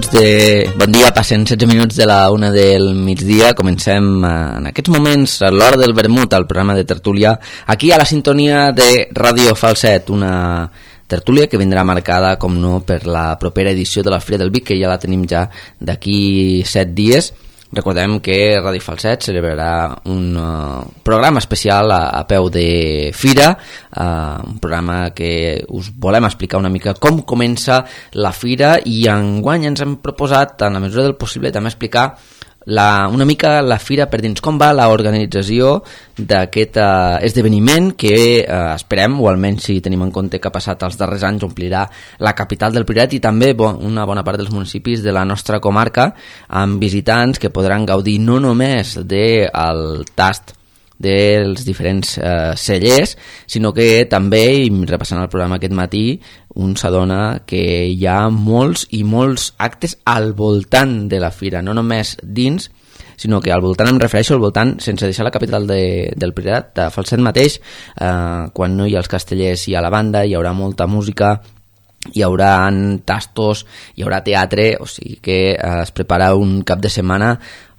Bon dia, passen 16 minuts de la 1 del migdia. Comencem en aquests moments a l'hora del vermut, al programa de tertúlia, aquí a la sintonia de Ràdio Falset, una tertúlia que vindrà marcada, com no, per la propera edició de la Fira del Vi, que ja la tenim ja d'aquí 7 dies. Recordem que Ràdio Falset celebrarà un programa especial a peu de Fira, un programa que us volem explicar una mica com comença la Fira, i enguany ens hem proposat, en la mesura del possible, també explicar una mica la Fira per dins, com va l'organització d'aquest esdeveniment que esperem, o almenys si tenim en compte que ha passat els darrers anys, omplirà la capital del Priorat i també una bona part dels municipis de la nostra comarca, amb visitants que podran gaudir no només del tast dels diferents cellers, sinó que també, i repassant el programa aquest matí, un s'adona que hi ha molts i molts actes al voltant de la Fira, no només dins, sinó que al voltant, em refereixo al voltant, sense deixar la capital del Priorat, de Falset mateix, quan no hi ha els castellers, hi ha la banda, hi haurà molta música, hi haurà tastos, hi haurà teatre, o sigui que es prepara un cap de setmana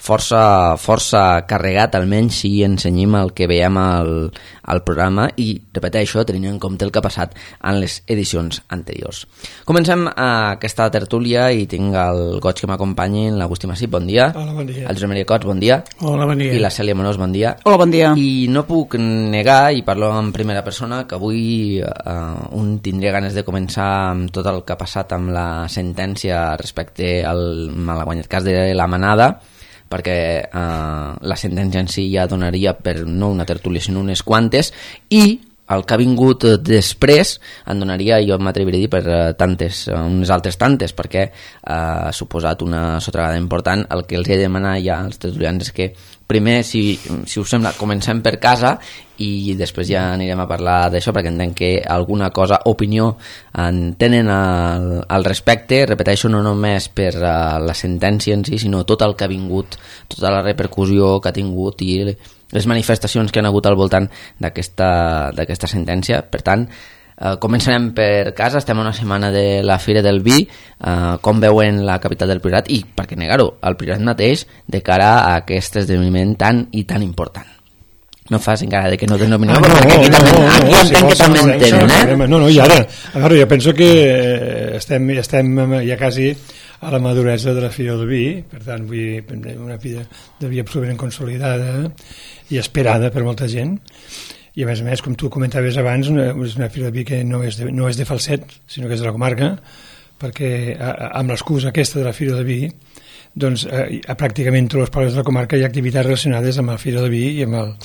força carregat, almenys si ensenyim el que veiem al programa, i repeteixo, tenint en compte el que ha passat en les edicions anteriors. Comencem aquesta tertúlia i tinc el goig que m'acompanyi l'Agustí Massip, bon dia. Hola, bon dia. El Josep Maria Cots, bon dia. Hola, bon dia. I la Cèlia Monós, bon dia. Hola, bon dia. I no puc negar, i parlo en primera persona, que avui un tindria ganes de començar amb tot el que ha passat amb la sentència respecte al malaguanyat cas de la Manada, perquè la sentència en si ja donaria per no una tertúlia sinó unes quantes, i el que ha vingut després en donaria, jo m'atreviré a dir, per unes altres tantes, perquè ha suposat una sotragada important. El que els he de demanar ja als tertulians és que primer, si us sembla, comencem per casa i després ja anirem a parlar d'això, perquè entenc que alguna cosa, opinió, en tenen al respecte. Repeteixo, no només per la sentència en si, sinó tot el que ha vingut, tota la repercussió que ha tingut i les manifestacions que han hagut al voltant d'aquesta sentència. Per tant, començarem per casa. Estem a una setmana de la Fira del Vi. Com veuen la capital del Priorat i, per què negar-ho, el Priorat mateix de cara a aquest esdeveniment tan i tan important? No fas encara de que no tens opinió, perquè aquí també en tenen, No, i ara, a veure, jo penso que estem ja quasi a la maduresa de la Fira del Vi, per tant, una Fira de Vi absolutament consolidada i esperada per molta gent, i a més, com tu comentaves abans, és una Fira del Vi que no és de Falset, sinó que és de la comarca, perquè amb l'excusa aquesta de la Fira del Vi, doncs a pràcticament tots els pobles de la comarca hi ha activitats relacionades amb la Fira del Vi i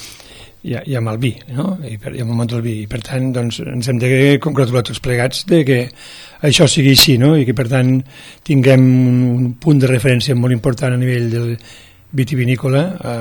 amb el vi, no? I amb el món del vi, i per tant doncs, ens hem de congratular tots plegats de que això sigui així, no? I que per tant tinguem un punt de referència molt important a nivell del vitivinícola,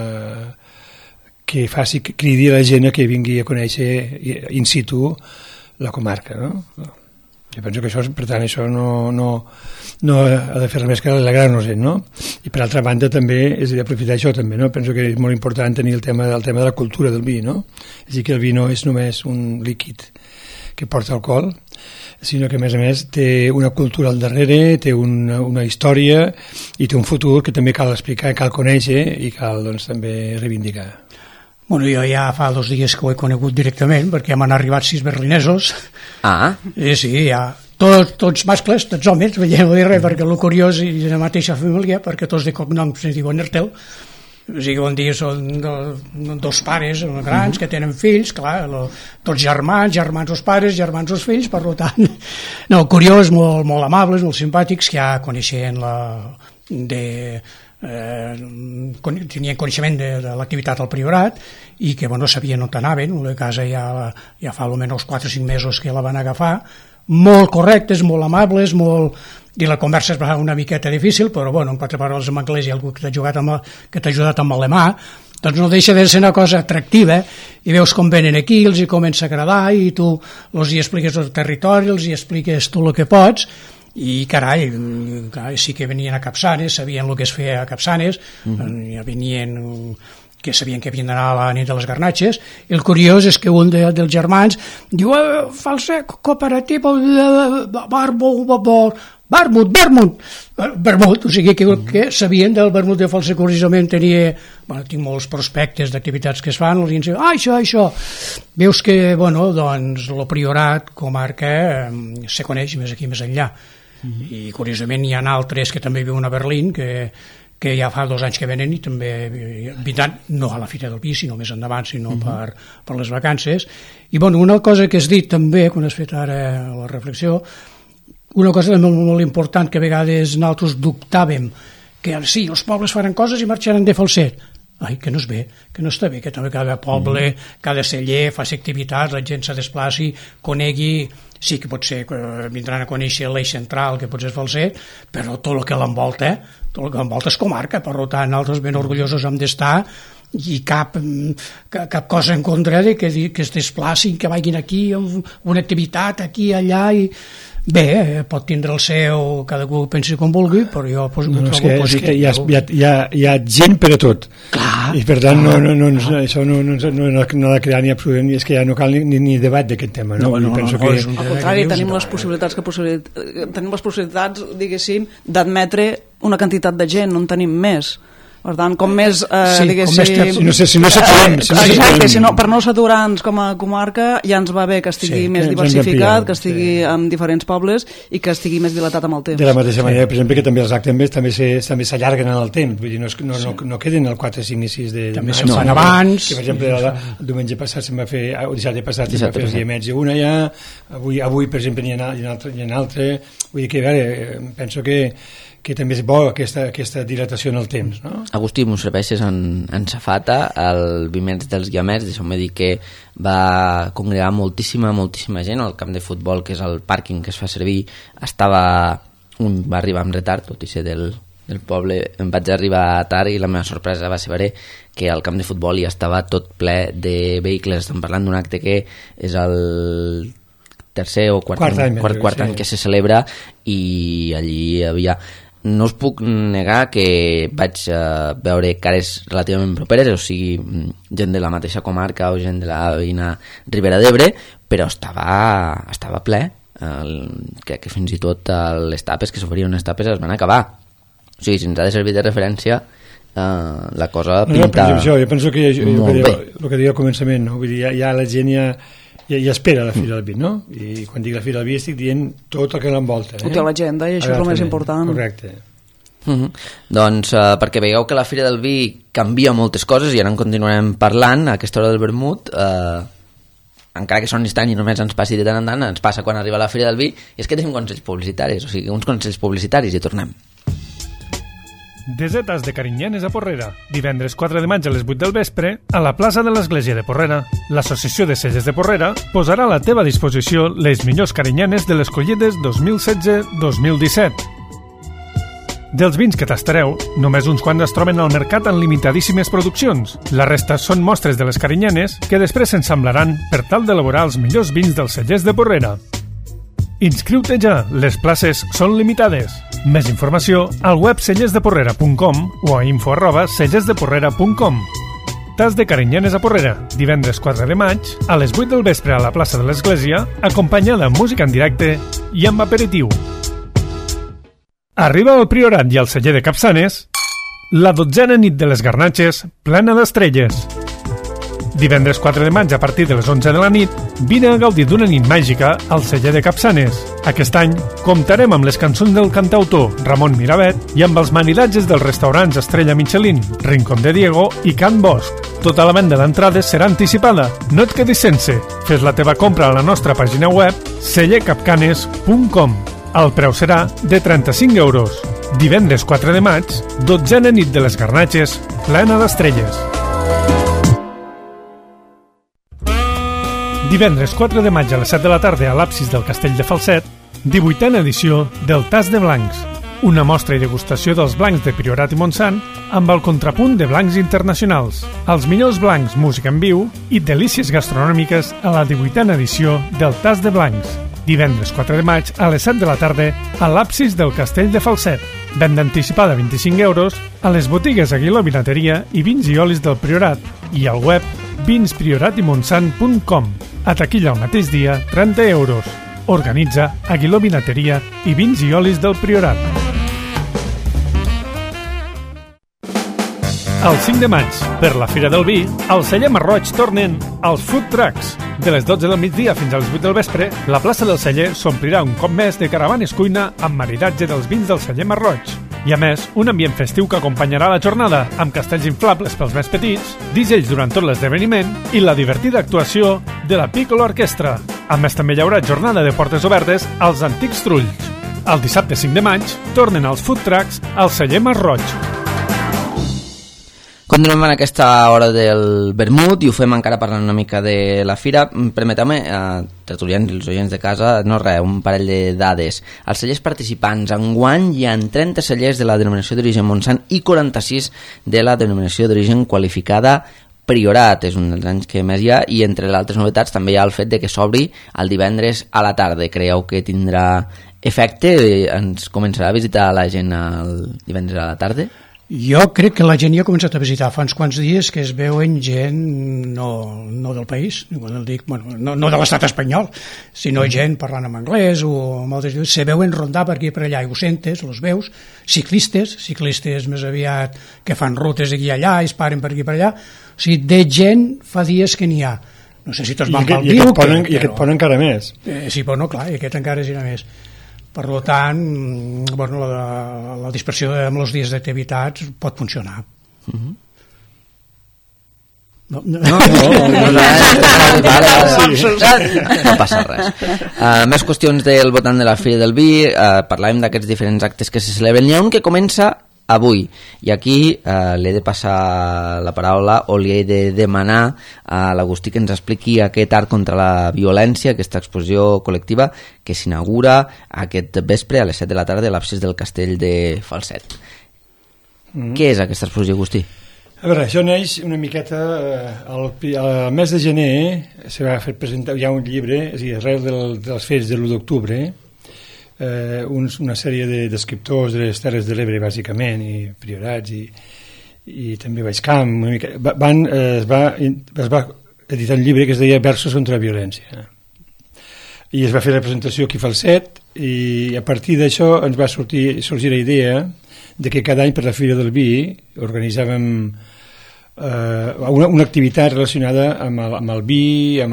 que cridi a la gent que vingui a conèixer in situ la comarca, no? Jo penso que això, per tant, això no ha de fer res més que alegrar-nos, no? I per altra banda també és d'aprofitar això també, no? Penso que és molt important tenir el tema de la cultura del vi, no? És a dir, que el vi no és només un líquid que porta alcohol, sinó que a més té una cultura al darrere, té una història i té un futur que també cal explicar, cal conèixer i cal doncs, també reivindicar. Bueno, jo ja fa 2 dies que ho he conegut directament, perquè m'han arribat 6 berlinesos. Sí, ja tots mascles, tots homes, veieu dir res, perquè el curiós és la mateixa família, perquè tots de cognoms es diuen Ertel. O sigui, bon dia són 2 pares grans que tenen fills, clar, tots germans els pares, germans els fills, per tant, no, curiós, molt amables, molt simpàtics, que ja coneixen tenien coneixement de l'activitat al Priorat i que sabien on anaven. La casa ja fa almenys 4 o 5 mesos que la van agafar, molt correctes, molt amables, i la conversa es va una miqueta difícil, però en 4 paraules en anglès i algú que t'ha ajudat amb alemà, doncs no deixa de ser una cosa atractiva, i veus com venen aquí, els hi comença a agradar i tu els hi expliques el territori, els hi expliques tu el que pots. I carai, sí que venien a Capçanes, sabien el que es feia a Capçanes, ja venien, que sabien que havien d'anar a la nit de les garnatxes, i el curiós és que un dels germans diu, Falset, cooperativa, vermut, o sigui que sabien del vermut de Falset, curiosament tenia, bueno, tinc molts prospectes d'activitats que es fan, els diuen, això, veus que, bueno, doncs, el Priorat, comarca, se coneix més aquí, més enllà, i curiosament hi ha altres que també viuen a Berlín, que ja fa 2 anys que venen i també vindran, no a la Fira del Vi, sinó més endavant, sinó per les vacances. I bueno, una cosa que has dit també, quan has fet ara la reflexió, una cosa molt, molt important que a vegades nosaltres dubtàvem, que sí, els pobles faran coses i marxaran de Falset. Ai, que no és bé, que no està bé, que també cada poble, cada celler faci activitats, la gent se desplaci, conegui, sí que pot ser que vindran a conèixer l'eix central, que pot ser Falset, però tot el que l'envolta, és comarca, per tant, nosaltres ben orgullosos hem d'estar i cap cosa en contra de que es desplacin, que vagin aquí, una activitat aquí, allà, i bé, pot tindre el seu, cadascú pensi com vulgui, però jo trobo que hi ha gent per a tot. Clar, i per tant això no ha de crear ni absolutament, és que ja no cal ni debat d'aquest tema, no? Al contrari, tenim les possibilitats, diguéssim, d'admetre una quantitat de gent, no en tenim més. Per tant, com més, diguéssim... Si no saturem... Per no saturar-nos com a comarca, ja ens va bé que estigui més diversificat, que estigui en diferents pobles i que estigui més dilatat amb el temps. De la mateixa manera, per exemple, que també els actes també s'allarguen en el temps, vull dir, no queden el 4, 5 i 6 de maig. També se'n fan abans. Que, per exemple, el diumenge passat se'm va fer, o dissabte passat se'm va fer el dia metge una ja, avui, per exemple, n'hi ha una altra, vull dir que, a veure, penso que també és bo aquesta dilatació en el temps, no? Agustí, m'ho serveixes en safata, el Vimets dels Guiamets, deixeu-me dir que va congregar moltíssima gent al camp de futbol, que és el pàrquing que es fa servir, va arribar amb retard, tot i ser del poble, em vaig arribar tard i la meva sorpresa va ser veure que al camp de futbol ja estava tot ple de vehicles. Estem parlant d'un acte que és el tercer o quart any que se celebra, i allí hi havia... No us puc negar que vaig veure cares relativament properes, o sigui, gent de la mateixa comarca o gent de la veïna Ribera d'Ebre, però estava ple. Crec que fins i tot les tapes que s'oferien, unes tapes es van acabar. O sigui, si ens ha de servir de referència, la cosa pinta... Jo penso que el que deia al començament, no? Vull dir, ja la gent ja espera la Fira del Vi, no? I quan dic la Fira del Vi estic dient tot el que l'envolta. Ho té l'agenda i això és el més important. Correcte. Doncs perquè veieu que la Fira del Vi canvia moltes coses i ara en continuarem parlant a aquesta hora del vermut, encara que són estrany i només ens passi de tant en tant, ens passa quan arriba la Fira del Vi, i és que tenim consells publicitaris, o sigui, uns consells publicitaris, i tornem. Desetes de Carinyanes a Porrera. Divendres 4 de maig a les 8 del vespre, a la plaça de l'Església de Porrera. L'Associació de Cellers de Porrera posarà a la teva disposició les millors carinyanes de les collides 2016-2017. Dels vins que tastareu, només uns quants es troben al mercat en limitadíssimes produccions. La resta són mostres de les carinyanes que després s'ensamblaran per tal d'elaborar els millors vins dels cellers de Porrera. Inscriu-te ja, les places són limitades. Més informació al web cellersdeporrera.com o a info@cellersdeporrera.com. Tas de Carinyanes a Porrera, divendres 4 de maig, a les 8 del vespre a la plaça de l'Església, acompanyada amb música en directe i amb aperitiu. Arriba al Priorat i al celler de Capçanes la 12a nit de les garnatxes plena d'estrelles. Divendres 4 de maig a partir de les 11 de la nit, vine a gaudir d'una nit màgica al celler de Capçanes. Aquest any comptarem amb les cançons del cantautor Ramon Miravet i amb els maridatges dels restaurants Estrella Michelin, Rincón de Diego i Can Bosch. Tota la venda d'entrades serà anticipada. No et quedis sense. Fes la teva compra a la nostra pàgina web cellercapcanes.com. El preu serà de 35 euros. Divendres 4 de maig, 12a nit de les garnatxes plena d'estrelles. Divendres 4 de maig a les 7 de la tarda a l'absis del Castell de Falset, 18a edició del Tas de Blancs, una mostra i degustació dels blancs de Priorat i Montsant amb el contrapunt de blancs internacionals, els millors blancs, música en viu i delícies gastronòmiques a la 18a edició del Tas de Blancs. Divendres 4 de maig a les 7 de la tarda a l'absis del Castell de Falset. Venda anticipada 25 euros a les botigues Aguiló Vinateria i Vins i Olis del Priorat i al web vinsprioratimontsant.com. A taquilla el mateix dia, 30 euros. Organitza Aguiló Vinateria i Vins i Olis del Priorat. El 5 de maig, per la Fira del Vi, al Celler Marroig tornen els Food Trucks. De les 12 del migdia fins a les 8 del vespre, la plaça del Celler s'omplirà un cop més de caravanes cuina amb maridatge dels vins del Celler Marroig. I a més, un ambient festiu que acompanyarà la jornada, amb castells inflables pels més petits, DJs durant tot l'esdeveniment i la divertida actuació de la Piccolo Orquestra. A més, també hi haurà jornada de portes obertes als Antics Trulls. El dissabte 5 de maig tornen els Food Trucks al Celler Marroig. Continuem en aquesta hora del vermut i ho fem encara parlant una mica de la fira. Permeteu-me, tertulians i els oients de casa, no res, un parell de dades. Els cellers participants, enguany hi ha 30 cellers de la denominació d'origen Montsant i 46 de la denominació d'origen qualificada Priorat. És un dels anys que més hi ha, i entre les altres novetats també hi ha el fet de que s'obri el divendres a la tarda. Creieu que tindrà efecte? Ens començarà a visitar la gent el divendres a la tarda? Jo crec que la gent ja ha començat a visitar fa uns quants dies, que es veuen gent no del país, no de l'estat espanyol, sinó gent parlant en anglès o moltes coses, se veuen rondar per aquí i per allà, i ho sentes, els veus, ciclistes més aviat que fan rutes aquí i allà i es paren per aquí i per allà, o sigui, de gent fa dies que n'hi ha. No sé si tots van pel Viu. I aquest pont encara més. Sí, però no, clar, i aquest encara és més. Per tant, la dispersió amb els dies d'activitats pot funcionar. No passa res. Més qüestions del voltant de la Fira del Vi. Parlàvem d'aquests diferents actes que se celebren. Hi ha un que comença avui, i aquí li he de passar la paraula o li he de demanar a l'Agustí que ens expliqui aquest art contra la violència, aquesta exposició col·lectiva que s'inaugura aquest vespre a les 7 de la tarda a l'absis del castell de Falset. Què és aquesta exposició, Agustí? A veure, això neix una miqueta al mes de gener se va fer presentar, hi ha un llibre, és a dir, arrel dels fets de l'1 d'octubre, una sèrie d'escriptors de les Terres de l'Ebre, bàsicament, i Priorats i també Baixcamp, una mica, es va editar un llibre que es deia Versos contra la violència, i es va fer la presentació aquí a Falset, i a partir d'això ens va sorgir la idea de que cada any per la Fira del Vi organitzàvem una activitat relacionada amb el vi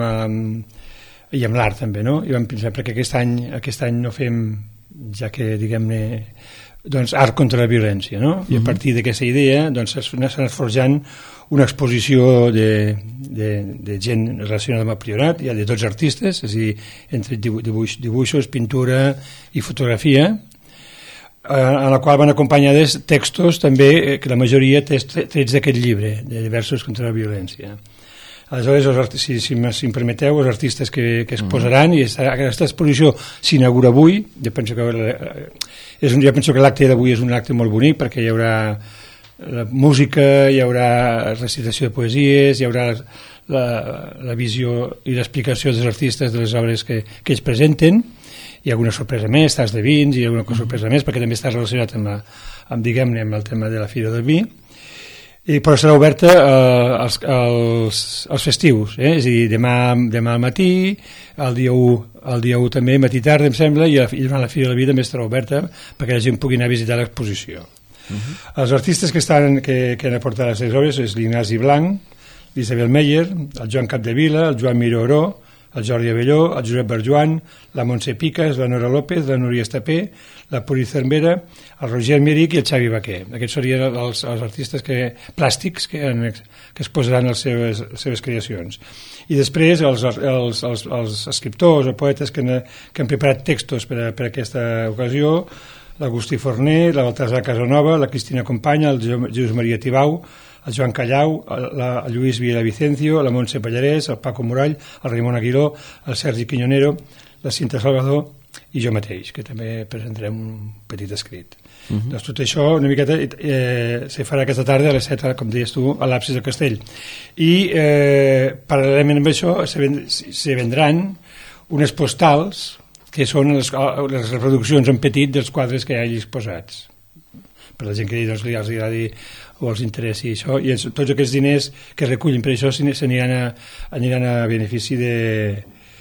i amb l'art també, no? I vam pensar, perquè aquest any no fem, ja que diguem-ne, doncs art contra la violència, no? I a partir d'aquesta idea doncs s'ha anat forjant una exposició de gent relacionada amb el Priorat, hi ha de 12 artistes, és a dir, entre dibuixos, pintura i fotografia, en la qual van acompanyades textos també, que la majoria trets d'aquest llibre, de Versos contra la violència. Aleshores, si em permeteu, els artistes que es posaran, i aquesta exposició s'inaugura avui. Jo penso que l'acte d'avui és un acte molt bonic, perquè hi haurà la música, hi haurà recitació de poesies, hi haurà la visió i l'explicació dels artistes de les obres que ells presenten, hi ha alguna sorpresa més, tas de vins i alguna sorpresa més, perquè també està relacionat amb el tema de la Fira del Vi. Però serà oberta als festius, és a dir, demà al matí, el dia 1 també, matí tard, em sembla, i durant la Fira del Vi també estarà oberta perquè la gent pugui anar a visitar l'exposició. Els artistes que han aportat les seves obres és l'Ignasi Blanc, l'Isabel Meyer, el Joan Capdevila, el Joan Miró Oró, el Jordi Abelló, el Josep Berjoan, la Montse Picas, la Nora López, la Núria Estapé, la Puri Cervera, el Roger Miric i el Xavi Baquer. Aquests serien els artistes plàstics que exposaran les seves creacions. I després els escriptors o poetes que han preparat textos per a aquesta ocasió, l'Agustí Forner, la Baltasar Casanova, la Cristina Companya, el Josep Maria Tibau, el Joan Callau, el Lluís Villavicencio, la Montse Pallarès, el Paco Morall, el Raimon Aguiló, el Sergi Quiñonero, la Cinta Salvador i jo mateix, que també presentarem un petit escrit. Doncs tot això una miqueta se farà aquesta tarda a les 7, com deies tu, a l'absis del castell. I paral·lelament amb això se vendran unes postals que són les reproduccions en petit dels quadres que hi hagi exposats, per la gent que els agradi o els interessi això, i tots aquests diners que recullen per això s'aniran a benefici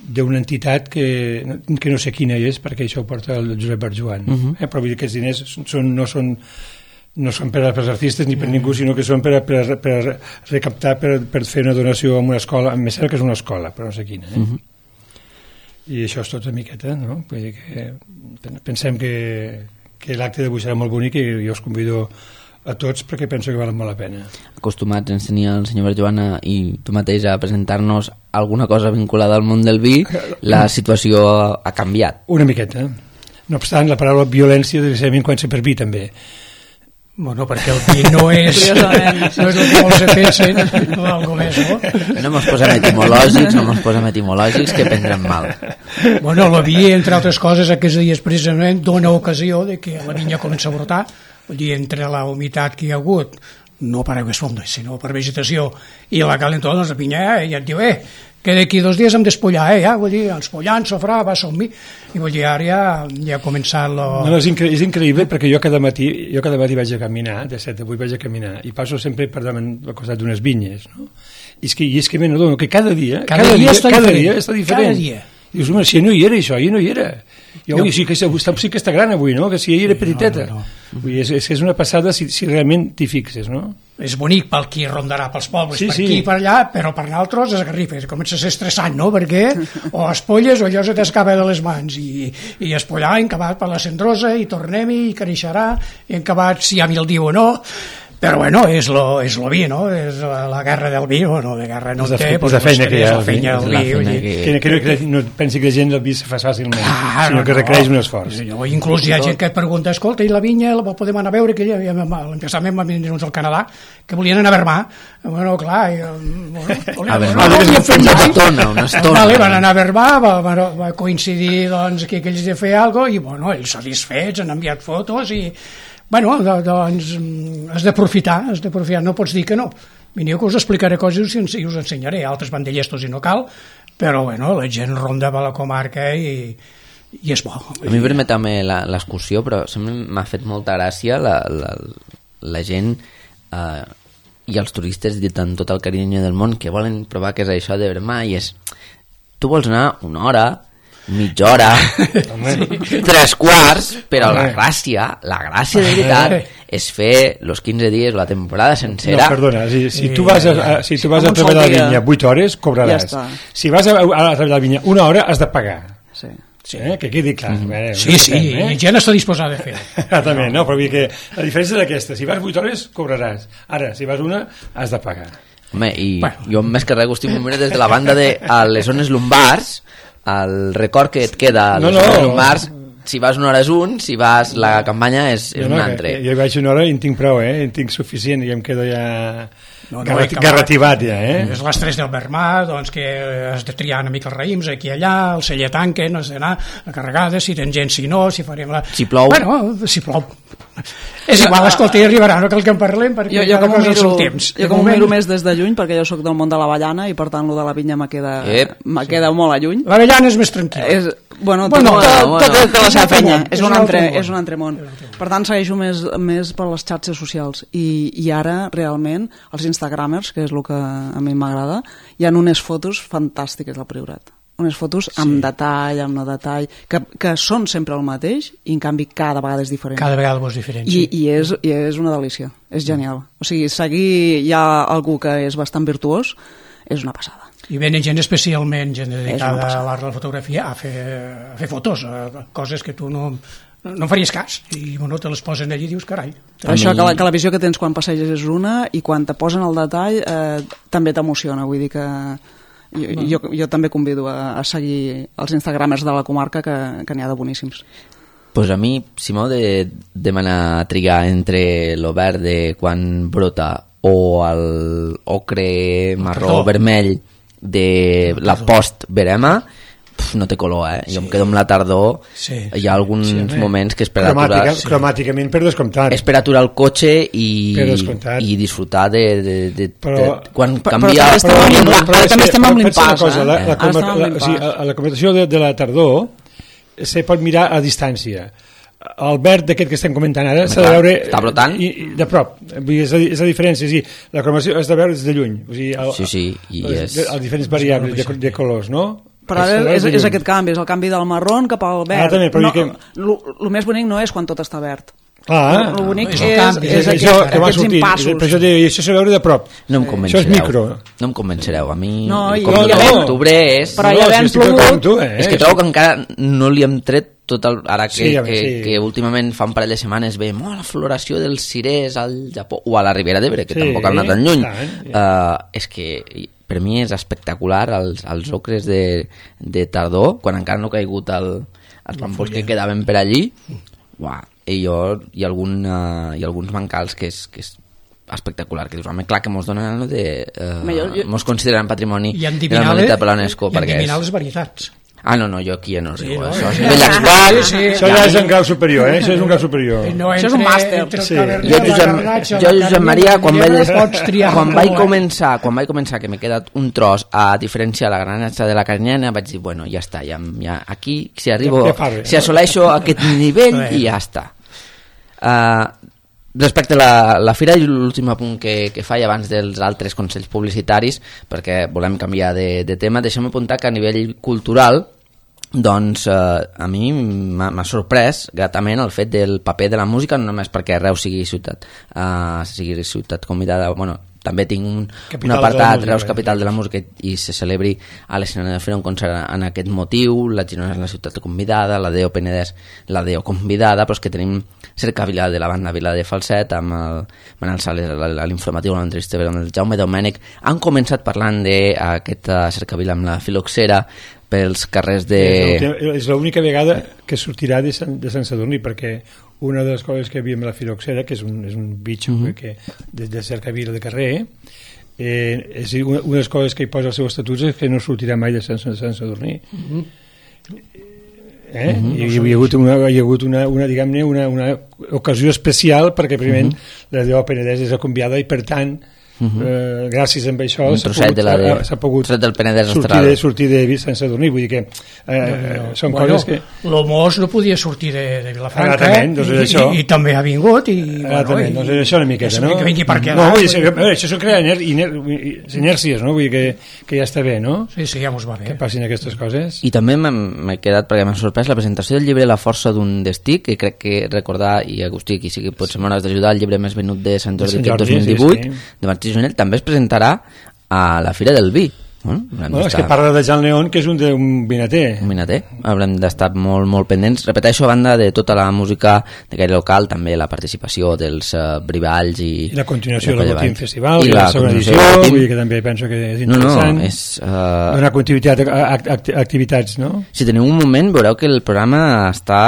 d'una entitat que no sé quina és, perquè això ho porta el Josep Barjuan. Però vull dir que aquests diners no són per als artistes ni per ningú, sinó que són per recaptar, per fer una donació a una escola, em sembla que és una escola, però no sé quina. I això és tot una miqueta, no? Vull dir que pensem que l'acte d'avui serà molt bonic i jo us convido a tots perquè penso que valen molt la pena. Acostumats ens tenia el senyor Barjuana i tu mateix a presentar-nos alguna cosa vinculada al món del vi, la situació ha canviat. Una miqueta. No obstant, la paraula violència desgraciadament comença per vi també. Bueno, perquè el vi no és el que molts se pensen o algo més, no? No mos posem etimològics que prendrem mal. Bueno, el vi, entre altres coses, aquests dies precisament dona ocasió de que la vinya comença a brotar. Vull dir, entre la humitat que hi ha hagut, no per aigües fondes, sinó per vegetació, i la calentor, doncs la vinya ja et diu, que d'aquí 2 dies hem d'espollar, ja, vull dir, els pollants, sofrà, va, som-hi, i vull dir, ara ja ha començat No, és increïble, perquè jo cada matí vaig a caminar, de 7 a 8 vaig a caminar, i passo sempre per davant al costat d'unes vinyes, no? I és que me n'adono que cada dia està diferent. Cada dia. Dius, home, si no hi era això, ahir no hi era. I avui sí que està gran avui, no? Que si ahir era petiteta. Vull dir, és una passada si realment t'hi fixes, no? És bonic pel qui rondarà pels pobles, per aquí i per allà, però per nosaltres es garrifes, comença a ser estressant, no? Perquè o espolles o allò se t'escapa de les mans, i espollar, encabat per la cendrosa, i tornem-hi, i creixerà, i encabat si hi ha mildiu o no. Però bueno, és lo vi, no? És la guerra del vi, bueno, de guerra no té, és la feina que hi ha, la feina del vi. Que no pensi que la gent el vi se fa fàcilment, sinó que requereix un esforç. Inclús hi ha gent que et pregunta, escolta, i la vinya la podem anar a veure? Que l'emplaçament van venir uns al Canadà, que volien anar a Vermà. Bueno, clar, una estona. Van anar a Vermà, va coincidir doncs, que ells de fer alguna cosa, i bueno, ells satisfets, han enviat fotos, i bueno, doncs has d'aprofitar, no pots dir que no. Veniu que us explicaré coses i us ensenyaré, altres van de llestos i no cal, però bueno, la gent ronda per la comarca i és bo. A mi permet-me l'excursió, però sempre m'ha fet molta gràcia la gent i els turistes de tot el carinyo del món que volen provar què és això de Vermà, i és, tu vols anar una hora, mitja hora, 3/4, però la gràcia de veritat és fer els 15 dies o la temporada sencera. No, perdona, si tu vas a treballar la vinya 8 hores, cobraràs. Si vas a treballar la vinya 1 hora, has de pagar. Que quedi clar. Sí, i gent està disposada a fer. Exactament, no, però vull dir que la diferència és aquesta, si vas 8 hores, cobraràs. Ara, si vas una, has de pagar. Home, i jo més que res ho estic moment des de la banda de les zones lumbars, el record que et queda a les zones lumbars, si vas una hora és un, si vas la campanya és un altre. Jo vaig una hora i en tinc prou, en tinc suficient, i em quedo ja garrativat ja, És les 3 del Vermà, doncs que has de triar una mica els raïms aquí i allà, el celler tanquen, has d'anar a carregades, si tens gent, si no, si farem la... Si plou. Bueno, si plou. És igual, escolta, hi arribarà, no cal que en parlem, perquè jo com ho miro més des de lluny, perquè jo sóc del món de l'avellana i per tant lo de la vinya me queda molt a lluny. L'avellana és més tranquil·la. Bueno, tot la seva feina, és un altre món. Per tant, segueixo més per les xarxes socials i ara, realment, els instagramers, que és el que a mi m'agrada, hi ha unes fotos fantàstiques del Priorat. Unes fotos amb detall, amb no detall, que són sempre el mateix i en canvi cada vegada és diferent. Cada vegada és diferent, sí. I és una delícia, és genial. O sigui, seguir ja algú que és bastant virtuós és una passada. I venen gent especialment, gent dedicada a l'art de la fotografia, a fer fotos, coses que tu no faries cas, i bueno, te les posen allí i dius, carai. Això, que la visió que tens quan passeges és una, i quan te posen el detall també t'emociona, vull dir que jo també convido a seguir els instagramers de la comarca, que n'hi ha de boníssims. Pues a mi, si m'heu de demanar triar entre lo verd de quan brota o el ocre marró vermell de la post-verema, no té color, Jo em quedo amb la tardor. Hi ha alguns moments que és per aturar... Cromàticament, per descomptat. És per aturar el cotxe i disfrutar de quan canvia... Però també estem amb l'impàs. La comentació de la tardor se pot mirar a distància. El verd d'aquest que estem comentant ara s'ha de veure de prop, és la diferència, la cromació és de veure des de lluny, els diferents variables de colors, no? Però ara és aquest canvi, és el canvi del marrón cap al verd. També, però el més bonic no és quan tot està verd. Clar, el bonic és aquests impassos. Per això això s'ha veure de prop. No em convencereu. Això és micro. No em convencereu. A mi, com l'octubre és... Però ja ben plogut. És que trobo que encara no li hem tret tot el... Ara que últimament fa un parell de setmanes veiem la floració dels cirers al Japó o a la Ribera d'Ebre, que tampoc ha anat tan lluny. És que per mi és espectacular els ocres de tardor, quan encara no ha caigut els bambús que quedaven per allí. Uau, i alguns mancals que és espectacular, que dius, home, clar que mos donen mos consideren patrimoni de la humanitat per l'UNESCO. I endivinar les varietats. No, jo aquí ja no us dic. Això és nivell actual. Això ja és un grau superior, Això és un grau superior. Això és un màster. Jo, Josep Maria, quan vaig començar, que m'he quedat un tros a diferència de la granatxa de la Carinyana, vaig dir, bueno, ja està, ja aquí, si assoleixo aquest nivell, i ja està. Respecte a la fira, i l'últim apunt que faig abans dels altres consells publicitaris, perquè volem canviar de tema, deixem apuntar que a nivell cultural, doncs a mi m'ha sorprès gratament el fet del paper de la música, no només perquè Reus sigui ciutat convidada, bueno, també tinc un apartat Reus Capital de la Música i se celebri a l'escenari de Fira un concert en aquest motiu, la Girona és la ciutat convidada, la DO Penedès la DO convidada, però és que tenim Cercavila de la banda Vila de Falset amb el Manel Sales a l'informatiu, amb l'entrevista amb el Jaume Domènec. Han començat parlant d'aquesta Cercavila amb la filoxera pels carrers de... És l'única vegada que sortirà de Sant Sadurní, perquè una de les coses que havíem a la filoxera, que és un bitxo que de Cercavila de carrer, és una de les coses que hi posa als seus estatuts és que no sortirà mai de Sant Sadurní. Hi ha hagut una ocasió especial perquè primer la DO Penedès és convidada i per tant gràcies a això s'ha pogut sortir de Sant Sadurní, vull dir que són coses que... L'Homós no podia sortir de Vilafranca i també ha vingut doncs és això una miqueta, no? Que vingui per quedar. Això són crear inèrcies, no? Vull dir que ja està bé, no? Sí, ja mos va bé. Que passin aquestes coses. I també m'he quedat, perquè m'ha sorprès la presentació del llibre La força d'un destí, que crec que recordar, i Agustí aquí sí que potser m'hauràs d'ajudar, el llibre més venut de Sant Jordi aquest 2018 de Martí Junell, també es presentarà a la Fira del Vi. És que parla de Jan León, que és un vinater. Un vinater. Haurem d'estar molt pendents. Repeteixo, a banda de tota la música de caire local, també la participació dels brivalls i la continuació del Botín Festival, i la segona edició, vull dir que també penso que és interessant. Donar continuïtat a activitats, no? Si teniu un moment, veureu que el programa està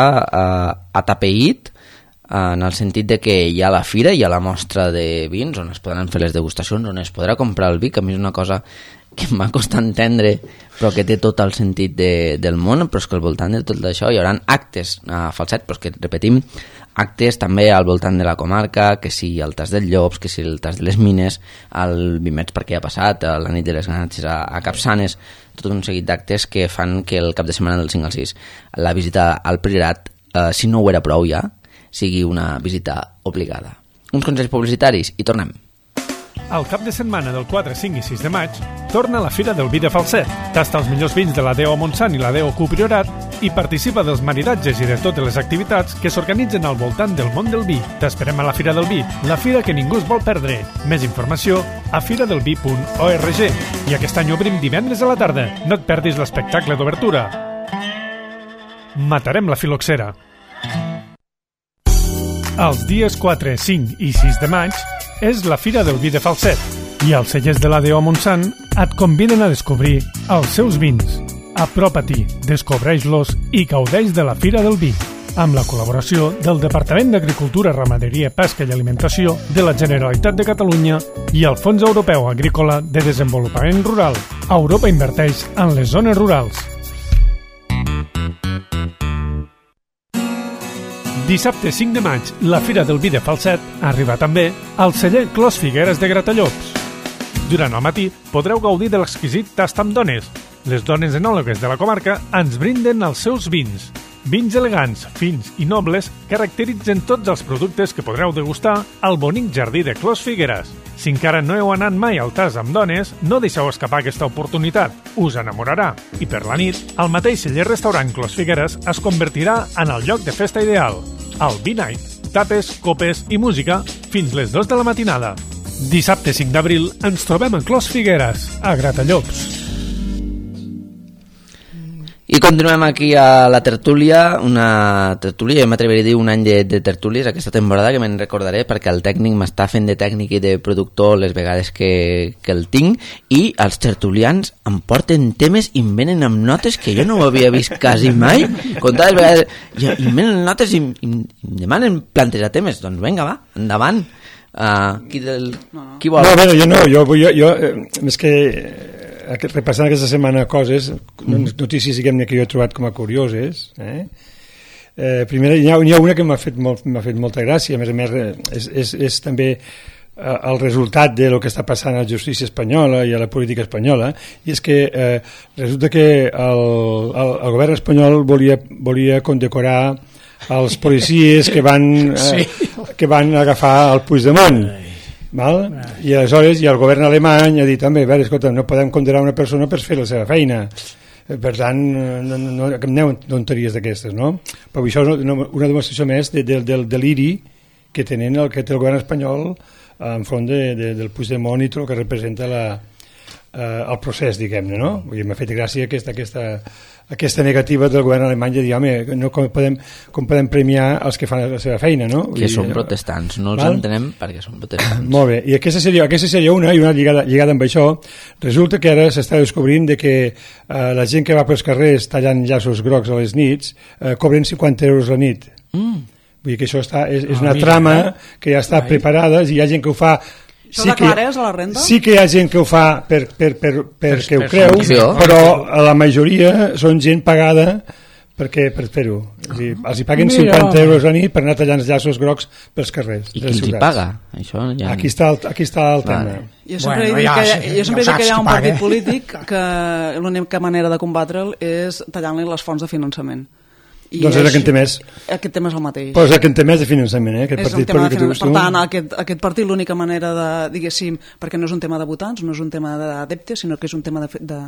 atapeït en el sentit de que hi ha la fira, hi ha la mostra de vins on es podran fer les degustacions, on es podrà comprar el vi, que a mi és una cosa que m'ha costat entendre, però que té tot el sentit del món, però és que al voltant de tot això hi haurà actes a Falset, però és que repetim, actes també al voltant de la comarca, que si el Tas del Llops, que si el Tas de les Mines, el Vimets perquè ha passat, la nit de les Ganatges a Capçanes, tot un seguit d'actes que fan que el cap de setmana del 5 al 6 la visita al Priorat, si no ho era prou ja, sigui una visita obligada. Uns consells publicitaris i tornem. Al cap de setmana del 4, 5 i 6 de maig torna la Fira del Vi de Falset. Tasta els millors vins de la DO Montsant i la DO Priorat i participa dels maridatges i de totes les activitats que s'organitzen al voltant del món del vi. T'esperem a la Fira del Vi, la fira que ningú es vol perdre. Més informació a firadelvi.org. I aquest any obrim divendres a la tarda. No et perdis l'espectacle d'obertura. Matarem la filoxera. Els dies 4, 5 i 6 de maig és la Fira del Vi de Falset i els cellers de la DO Montsant et conviden a descobrir els seus vins. Apropa-t'hi, descobreix-los i gaudeix de la Fira del Vi, amb la col·laboració del Departament d'Agricultura, Ramaderia, Pesca i Alimentació de la Generalitat de Catalunya i el Fons Europeu Agrícola de Desenvolupament Rural. Europa inverteix en les zones rurals. Dissabte 5 de maig, la Fira del Vi de Falset arriba també al celler Clos Figueres de Gratallops. Durant el matí podreu gaudir de l'exquisit tast amb dones. Les dones enòlogues de la comarca ens brinden els seus vins. Vins elegants, fins i nobles caracteritzen tots els productes que podreu degustar al bonic jardí de Clos Figueres. Si encara no heu anat mai al tas amb dones, no deixeu escapar aquesta oportunitat. Us enamorarà. I per la nit, el mateix celler-restaurant Clos Figueres es convertirà en el lloc de festa ideal. El B-Night. Tapes, copes i música fins les 2 de la matinada. Dissabte 5 d'abril ens trobem a Clos Figueres, a Gratallops. I continuem aquí a la tertúlia, una tertúlia, jo m'atreviria a dir un any de tertúlies aquesta temporada, que me'n recordaré perquè el tècnic m'està fent de tècnic i de productor les vegades que el tinc, i els tertulians em porten temes i em venen amb notes que jo no ho havia vist quasi mai, comptades vegades, i em venen notes i em demanen plantejar temes. Doncs vinga, va, endavant. Qui vol? No, bueno, jo més que repassant aquesta setmana coses, notícies diguem-ne que jo he trobat com a curioses, primera hi ha una que m'ha fet molta gràcia, a més és també el resultat de lo que està passant a la justícia espanyola i a la política espanyola, i és que resulta que el govern espanyol volia condecorar els policies que van agafar el Puigdemont. Val? I aleshores el govern alemany ha dit, home, escolta, no podem condenar una persona per fer la seva feina, per tant no aneu tonteries d'aquestes, no? Però això és una demostració més del deliri que té el govern espanyol enfront del Puigdemont i tot el que representa el procés, diguem-ne, no? M'ha fet gràcia aquesta negativa del govern alemany de dir, home, com podem premiar els que fan la seva feina, no? Que són protestants, no els entenem perquè són protestants. Molt bé, i aquesta seria una lligada amb això. Resulta que ara s'està descobrint de que la gent que va pels carrers tallant llaços grocs a les nits cobren 50 euros la nit. Vull dir que això és una trama que ja està preparada, i hi ha gent que ho fa. Això declares a la renda? Sí que hi ha gent que ho fa perquè ho creu, però la majoria són gent pagada per fer-ho. Els hi paguen 50 euros a nit per anar tallant els llaços grocs pels carrers. I qui els hi paga? Això ja... Aquí està el tema. Jo sempre he dit que hi ha un partit polític que l'única manera de combatre'l és tallant-li les fonts de finançament. Doncs és el que en té més. Aquest tema és el mateix. Però és el que en té més de finançament, aquest partit polític que tu. Per tant, aquest partit l'única manera de, diguéssim, perquè no és un tema de votants, no és un tema d'adeptes, sinó que és un tema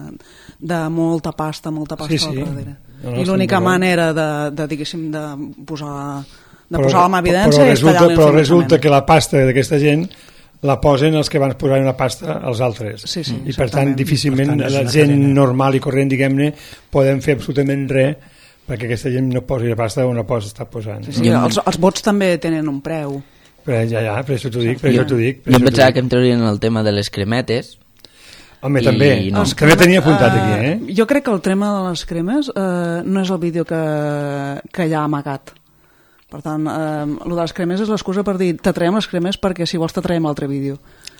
de molta pasta al darrere. I l'única manera de diguéssim, de posar-la en evidència és tallar-li el finançament. Però resulta que la pasta d'aquesta gent la posen els que van posar una pasta als altres. I per tant, difícilment la gent normal i corrent, diguem-ne, podem fer absolutament res perquè aquesta gent no posi la pasta on la pots estar posant. Els vots també tenen un preu. Per això t'ho dic. Jo pensava que em traurien el tema de les cremetes. Home, també. També tenia apuntat aquí, Jo crec que el tema de les cremes no és el vídeo que hi ha amagat. Per tant, el de les cremes és l'excusa per dir t'atraiem les cremes perquè si vols t'atraiem l'altre vídeo.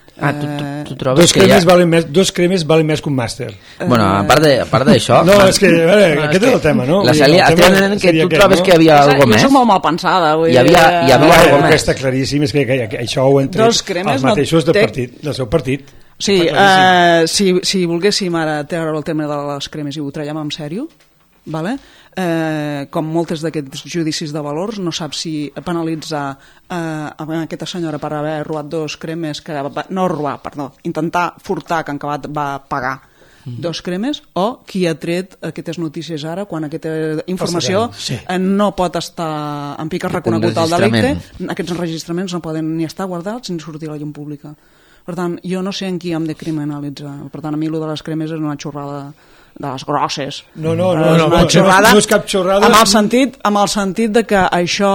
Tu trobes dos cremes valen més que un màster. Bueno, a part d'això... No, és que aquest és el tema, no? La Cèlia, que tu trobes que hi havia alguna més? Jo soc molt mal pensada. Hi havia alguna més. Està claríssim, és que això ho han tret els mateixos del seu partit. Sí, si volguéssim ara treure el tema de les cremes i ho traiem en sèrio, vale? Com moltes d'aquests judicis de valors, no saps si penalitzar aquesta senyora per haver robat dos cremes, intentar furtar, que en acabat va pagar dos cremes, o qui ha tret aquestes notícies ara quan aquesta informació no pot estar en pic reconegut al delicte. Aquests enregistraments no poden ni estar guardats ni sortir a la llum pública. Per tant, jo no sé en qui hem de criminalitzar. Per tant, a mi el de les cremes és una xorrada de les grosses. No és cap xorrada. Amb el sentit de que això,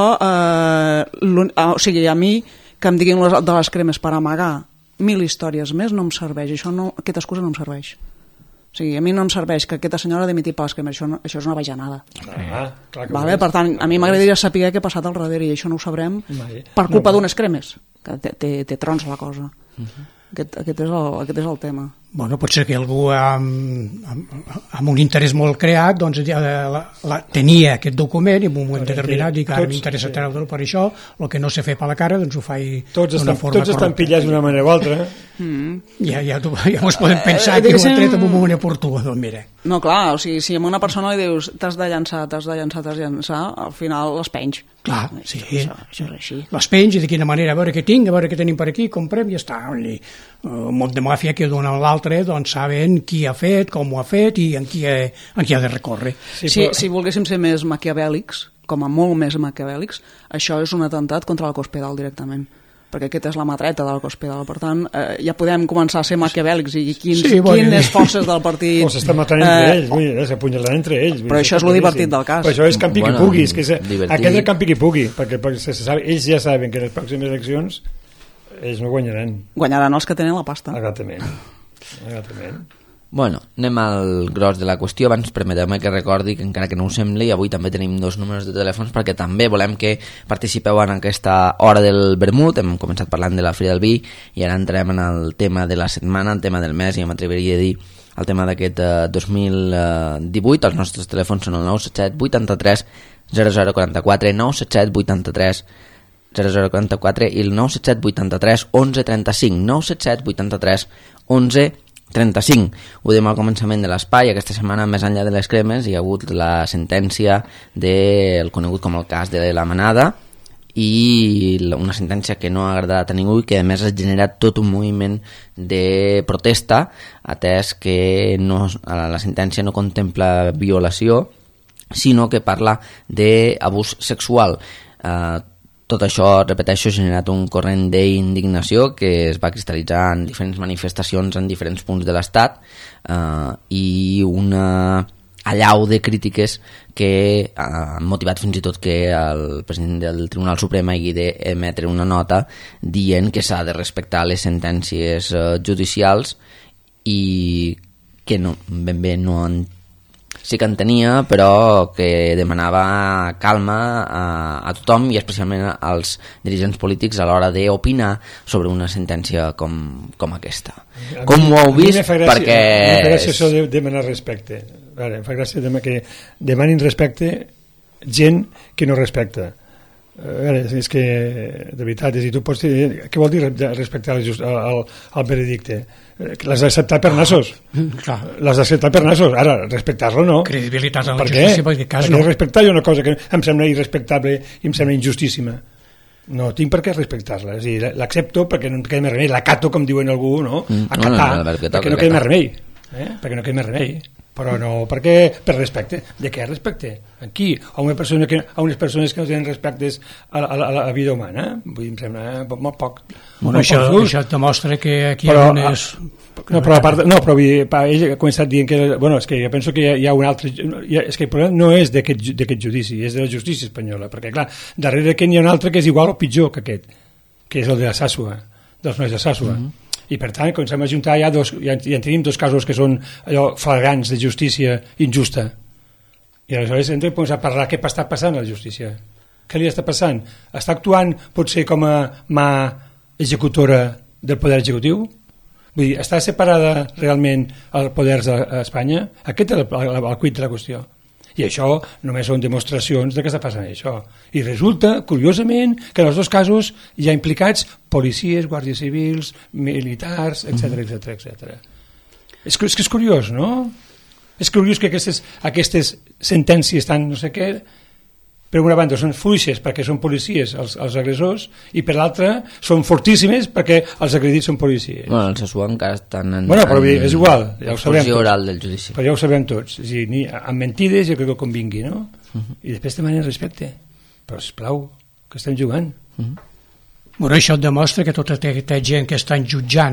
o sigui, a mi que em diguin de les cremes per amagar 1000 històries més no em serveix. Aquesta excusa no em serveix. O sigui, a mi no em serveix que aquesta senyora dimiti per les cremes. Això és una bajanada. Per tant, a mi m'agradaria saber què ha passat al darrere i això no ho sabrem per culpa d'unes cremes, que té trons la cosa. Aquest és el tema. Bueno, pot ser que algú amb un interès molt creat doncs, tenia aquest document i en un moment determinat dic ara m'interessa treure'l per això, el que no sé fer per la cara doncs ho faig d'una forma correcta. Tots estan pillats d'una manera o altra. Ja ens podem pensar que ho ha tret en un moment oportú, doncs mira. No, clar, o sigui, si a una persona li dius t'has de llançar, al final les penys. Clar, sí, això és així. Les penys i de quina manera, a veure què tinc, a veure què tenim per aquí, comprem i ja està. El món de màfia que d'una a l'altra doncs saben qui ha fet, com ho ha fet i en qui ha de recórrer. Si volguéssim ser més maquiavèlics, com a molt més maquiavèlics, això és un atemptat contra el cos pedal directament, perquè aquesta és la matreta del cos pedal, per tant ja podem començar a ser maquiavèlics i quines forces del partit o s'estan matant entre ells, s'apunyalant entre ells, però això és lo divertit del cas, però això és camp piqui-pugui, aquest és el camp piqui-pugui, perquè ells ja saben que en les pròximes eleccions ells no guanyaran els que tenen la pasta. Exactament. Bueno, anem al gros de la qüestió. Abans permeteu-me que recordi que encara que no ho sembli, avui també tenim 2 números de telèfons perquè també volem que participeu en aquesta hora del vermut. Hem començat parlant de la Fira del Vi i ara entrem en el tema de la setmana, el tema del mes, i m'atreviria a dir el tema d'aquest 2018. Els nostres telèfons són el 977 83 0044, 977 83 0044 i el 977 83 11 35, 977 83 11 35. Ho dèiem al començament de l'espai. Aquesta setmana, més enllà de les cremes, hi ha hagut la sentència del conegut com el cas de la Manada, i una sentència que no ha agradat a ningú i que a més ha generat tot un moviment de protesta, atès que la sentència no contempla violació, sinó que parla d'abús sexual. Tot això, repeteixo, ha generat un corrent d'indignació que es va cristal·litzar en diferents manifestacions en diferents punts de l'Estat i una allau de crítiques que han motivat fins i tot que el president del Tribunal Suprem hagi d'emetre una nota dient que s'ha de respectar les sentències judicials i que ben bé no sí que en tenia, però que demanava calma a tothom i especialment als dirigents polítics a l'hora d'opinar sobre una sentència com aquesta. Com ho heu vist? Perquè em fa gràcia això de demanar respecte. Em fa gràcia que demanin respecte gent que no respecta. És que de veritat, tu pots dir, què vol dir respectar el veredicte? L'has d'acceptar per nassos. L'has d'acceptar per nassos. Ara, respectar-lo no. Credibilitat en la justícia, perquè cas no. Perquè respectar una cosa que em sembla irrespectable i em sembla injustíssima. No tinc per què respectar-la. És a dir, l'accepto perquè no em queda més remei. L'acato, com diuen algú, no? Acatar, perquè no queda més remei. Perquè no queda més remei. Però no, perquè per respecte. De què respecte? Aquí, a unes persones que no tenen respectes a la vida humana. Vull dir, em sembla molt poc. Bueno, això et demostra que aquí hi ha unes... però ell ha començat dient que... Bueno, és que jo penso que hi ha un altre... És que el problema no és d'aquest judici, és de la justícia espanyola, perquè, clar, darrere d'aquest hi ha un altre que és igual o pitjor que aquest, que és el de la Sàssua, dels nois de Sàssua. I per tant, comencem a juntar ja tenim 2 casos que són allò flagrants de justícia injusta. I aleshores hem de començar a parlar què està passant a la justícia. Què li està passant? Està actuant potser com a mà executora del poder executiu? Vull dir, està separada realment el poder d'Espanya? Aquest és el quid de la qüestió. I això només són demostracions de què està passant això. I resulta, curiosament, que en els 2 casos hi ha implicats policies, guàrdies civils, militars, etc. És que és curiós, no? És curiós que aquestes sentències tan no sé què, per una banda són fluixes perquè són policies els agressors i per l'altra són fortíssimes perquè els agredits són policies. Bueno, els Sàssua encara estan en... Bueno, però és igual, ja ho sabrem tots. Oral del judici. Però ja ho sabem tots. És a dir, amb mentides i que convingui, no? I després demanen respecte. Però, esclar, que estem jugant. Bueno, això et demostra que tota aquesta gent que estan jutjant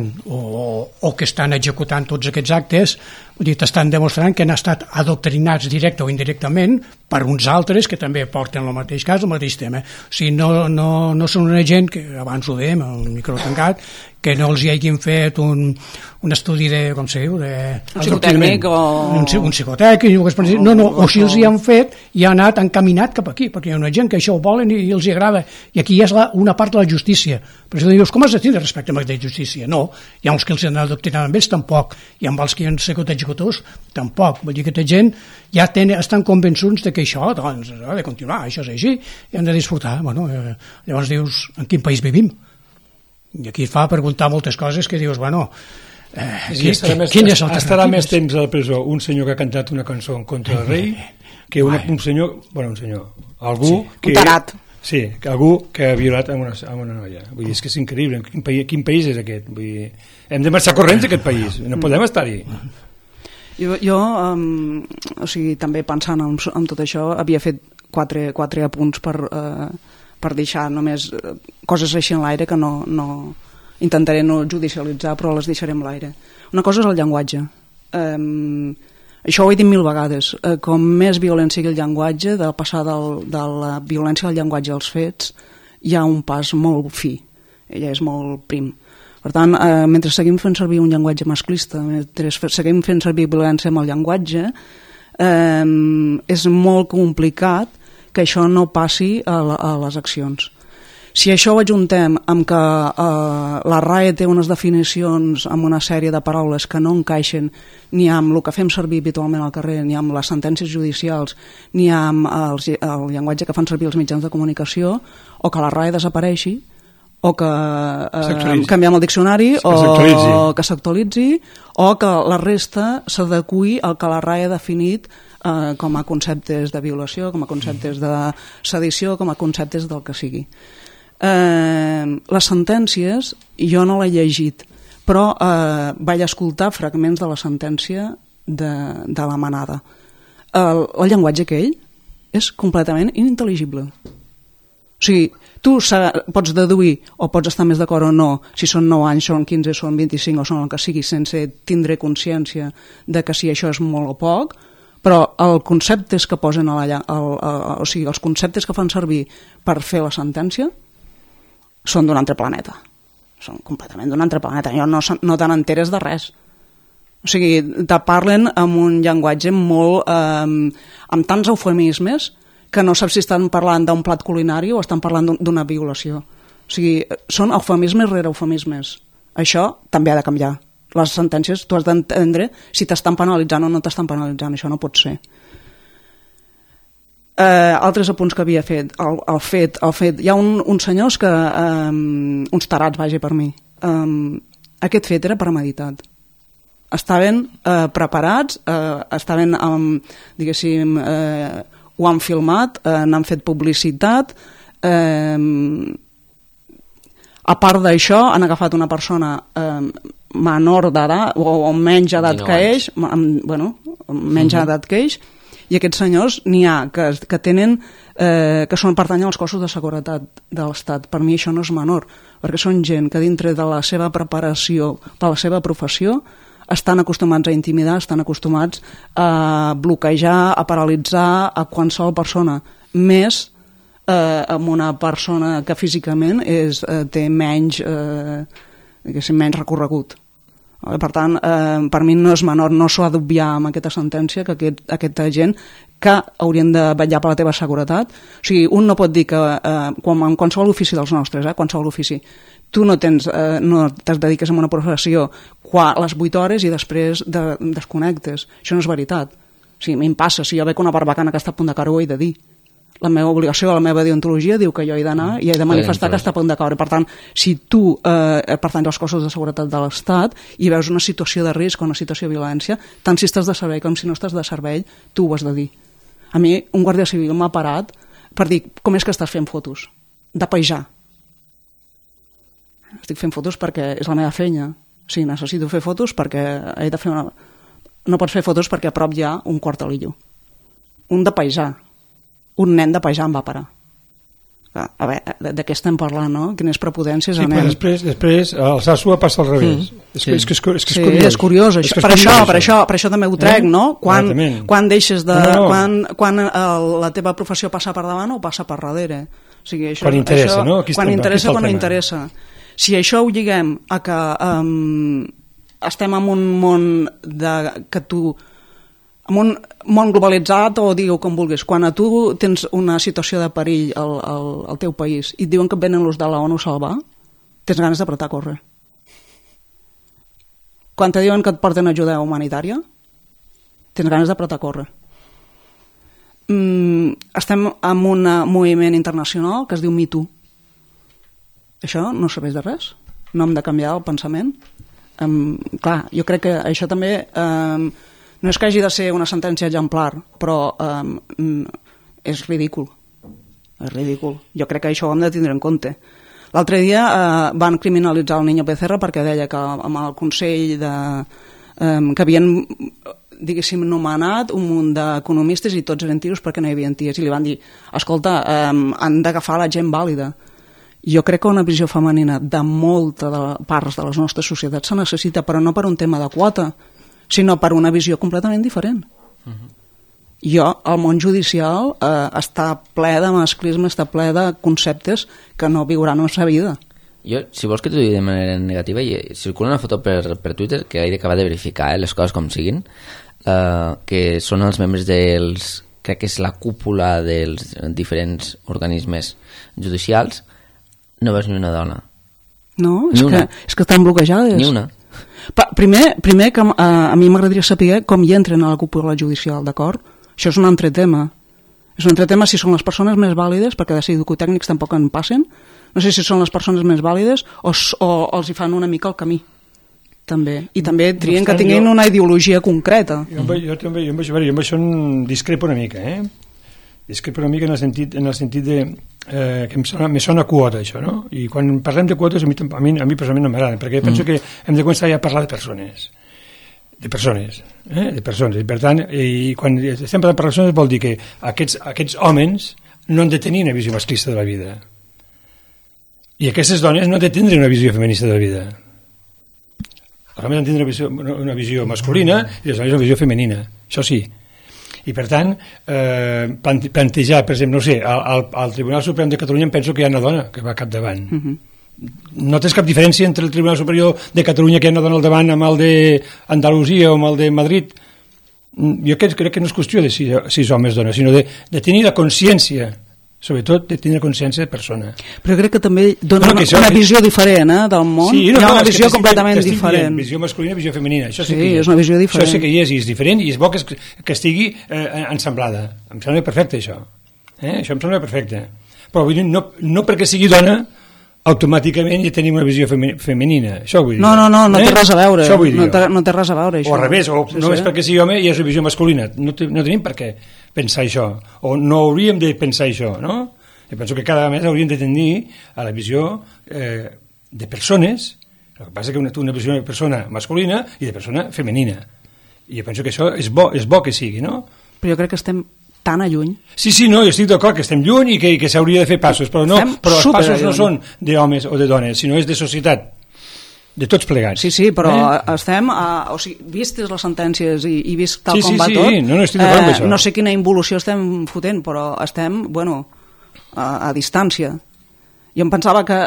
o que estan executant tots aquests actes, t'estan demostrant que han estat adoctrinats directe o indirectament per uns altres que també porten el mateix cas, el mateix tema. O sigui, no són una gent que, abans ho dèiem, el micro tancat, que no els hi hagin fet un estudi de, com se diu, un psicotècnic o... Un psicotècnic, o si els hi han fet i ha anat encaminat cap aquí, perquè hi ha una gent que això ho volen i els hi agrada, i aquí és una part de la justícia. Per això dius, com has de tenir respecte a la justícia? No, hi ha uns que els han adoctrinat amb ells, tampoc, i amb els que han sigut executors, tampoc. Vull dir que aquesta gent ja estan convençuts de que això doncs, ha de continuar, això és així, i han de disfrutar. Bueno, llavors dius, en quin país vivim? I aquí et fa preguntar moltes coses que dius, bueno, quin és el estarà més temps a la presó un senyor que ha cantat una cançó en contra del rei que un senyor, algú que... Un tarat. Sí, algú que ha violat amb una noia. Vull dir, és que és increïble. Quin país és aquest? Vull dir, hem de marxar corrents d'aquest país. No podem estar-hi. Jo o sigui, també pensant en tot això, havia fet quatre apunts per deixar només coses així en l'aire que no intentaré no judicialitzar, però les deixaré en l'aire. Una cosa és el llenguatge. Això ho he dit 1000 vegades. Com més violent sigui el llenguatge, de passar de la violència del llenguatge als fets, hi ha un pas molt fi. Ella és molt prim. Per tant, mentre seguim fent servir un llenguatge masclista, mentre seguim fent servir violència amb el llenguatge, és molt complicat que això no passi a les accions. Si això ho ajuntem amb que la RAE té unes definicions amb una sèrie de paraules que no encaixen ni amb el que fem servir habitualment al carrer, ni amb les sentències judicials, ni amb el llenguatge que fan servir els mitjans de comunicació, o que la RAE desapareixi, o que canviem el diccionari, o que s'actualitzi, o que la resta s'adeqüi al que la RAE ha definit com a conceptes de violació, com a conceptes de sedició, com a conceptes del que sigui. Les sentències jo no l'he llegit, però vaig escoltar fragments de la sentència de la manada. El llenguatge aquell és completament inintel·ligible. O sigui, tu pots deduir o pots estar més d'acord o no si són 9 anys, són 15, són 25 o són el que sigui, sense tindre consciència de que si això és molt o poc, però els conceptes que posen o sigui, els conceptes que fan servir per fer la sentència són d'un altre planeta. Són completament d'un altre planeta. No te n'enteres de res. O sigui, te parlen amb un llenguatge molt... amb tants eufemismes que no saps si estan parlant d'un plat culinari o estan parlant d'una violació. O sigui, són eufemismes rere eufemismes. Això també ha de canviar. Les sentències tu has d'entendre si t'estan penalitzant o no t'estan penalitzant. Això no pot ser. Altres apunts que havia fet. El fet. Hi ha uns senyors que... uns tarats, vaja, per mi. Aquest fet era premeditat. Estaven preparats, estaven, diguéssim... ho han filmat, n'han fet publicitat, a part d'això han agafat una persona menor d'edat o menys edat que ells, menys edat que ells, i aquests senyors n'hi ha que tenen que pertanyen als cossos de seguretat de l'Estat. Per mi això no és menor, perquè són gent que dintre de la seva preparació per la seva professió estan acostumats a intimidar, estan acostumats a bloquejar, a paralitzar a qualsevol persona, més amb una persona que físicament té menys recorregut. Per tant, per mi no és menor, no s'ho ha d'obviar amb aquesta sentència que aquesta gent que haurien de vetllar per la teva seguretat. O sigui, un no pot dir que en qualsevol ofici dels nostres, qualsevol ofici, tu no te dediques a una professió a les 8 hores i després desconnectes. Això no és veritat. O sigui, a mi em passa, si jo veig una barbacana que està a punt de caure, ho he de dir. La meva obligació, la meva deontologia diu que jo he d'anar i he de manifestar que està a punt de caure. Per tant, si tu pertanys als cossos de seguretat de l'Estat i veus una situació de risc o una situació de violència, tant si estàs de servei com si no estàs de servei, tu ho has de dir. A mi, un guàrdia civil m'ha parat per dir, com és que estàs fent fotos? De paisà. Estic fent fotos perquè és la meva feina. O sigui, necessito fer fotos perquè he de fer una... No pots fer fotos perquè a prop hi ha un quartelillo. Un de paisà. Un nen de paisà em va parar. A veure, de què estem parlant, no? Quines prepotències anem... Sí, però després el Sasua passa al revés. És és curiós. Per això també ho trec, no? Quan deixes de... Quan la teva professió passa per davant o passa per darrere? O sigui, això, quan interessa, no? Quan interessa, quan no interessa. Si això ho lliguem a que estem en un món en un món globalitzat, o digueu com vulguis, quan a tu tens una situació de perill al teu país i et diuen que et venen los de la ONU a salvar, tens ganes d'apretar a córrer. Quan te diuen que et porten ajuda humanitària, tens ganes d'apretar a córrer. Estem en un moviment internacional que es diu Me Too. Això no serveix de res? No hem de canviar el pensament? Clar, jo crec que això també no és que hagi de ser una sentència exemplar, però és ridícul. És ridícul. Jo crec que això ho hem de tindre en compte. L'altre dia van criminalitzar el Niño Becerra perquè deia que amb el Consell que havien, diguéssim, nomenat un munt d'economistes i tots eren tiros perquè no hi havia ties, i li van dir, escolta, han d'agafar la gent vàlida. Jo crec que una visió femenina de moltes parts de les nostres societats se necessita, però no per un tema de quota, sinó per una visió completament diferent. Jo, el món judicial està ple de masclisme, està ple de conceptes que no viuran la seva vida. Jo, si vols que t'ho digui de manera negativa, circula una foto per Twitter que he d'acabar de verificar, les coses com siguin, que són els membres dels, crec que és la cúpula dels diferents organismes judicials. No veus ni una dona. No, és que estan bloquejades. Ni una. Primer que a mi m'agradaria saber com hi entren a la cúpula judicial, d'acord? Això és un altre tema. És un altre tema si són les persones més vàlides, perquè de psicotècnics tampoc en passen. No sé si són les persones més vàlides o els hi fan una mica el camí. També. I també trien que tinguin una ideologia concreta. Jo també, jo amb això discrepo una mica, Discrepo una mica en el sentit de que me sona quota, això, no? I quan parlem de quotes a mi personalment no m'agrada, perquè penso que hem de començar ja a parlar de persones. De persones. I per tant, quan estem parlant de persones vol dir que aquests homes no han de tenir una visió masclista de la vida. I aquestes dones no han de tindre una visió feminista de la vida. Els homes han de tindre una visió masculina i les dones una visió femenina. Això sí. I per tant, plantejar, per exemple, no sé, al Tribunal Suprem de Catalunya em penso que hi ha una dona que va capdavant. No tens cap diferència entre el Tribunal Superior de Catalunya que hi ha una dona al davant amb el d'Andalusia o amb el de Madrid. Jo crec que no és qüestió de si homes dones, sinó de tenir la consciència, sobretot de tenir consciència de persona. Però crec que també dona una visió diferent del món. Sí, hi ha una visió completament diferent. Visió masculina i visió femenina. Això sí, és una visió diferent. Això sí que hi és diferent i és bo que estigui ensemblada. Em sembla perfecte, això. Això em sembla perfecte. Però vull dir, no perquè sigui dona automàticament ja tenim una visió femenina. Això vull dir. No té res a veure. Això vull dir. No té res a veure, això. O al revés, només perquè sigui home i és una visió masculina. No tenim per què pensar això. O no hauríem de pensar això, no? Jo penso que cada vegada més hauríem de tendir a la visió de persones. El que passa que una visió de persona masculina i de persona femenina. I jo penso que això és bo que sigui, no? Però jo crec que estem tan a lluny. Sí, no, jo estic d'acord que estem lluny i que s'hauria de fer passos, però els passos no són d'homes o de dones, sinó és de societat, de tots plegats. Sí, però estem, o sigui, vistes les sentències i vist tal com va tot, no estic d'acord amb això. No sé quina involució estem fotent, però estem, a distància. Jo em pensava que...